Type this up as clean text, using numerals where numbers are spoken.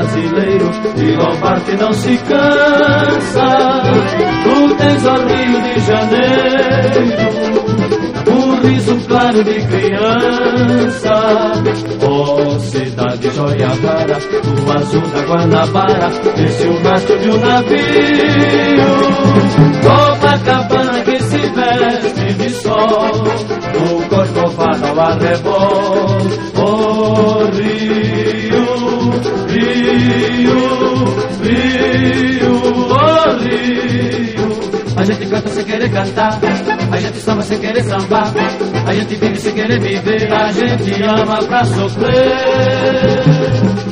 brasileiro e louvar que não se cansa. Tu tens o Rio de Janeiro, um riso claro de criança. Oh, cidade Joiavara, o azul da Guanabara, esse é o mastro de um navio. Copacabana que se veste de sol, o Corcovado ao arrebol. Oh, Rio, Rio, Rio, oh, Rio. A gente canta sem querer cantar, a gente samba sem querer sambar, a gente vive sem querer viver, a gente ama pra sofrer.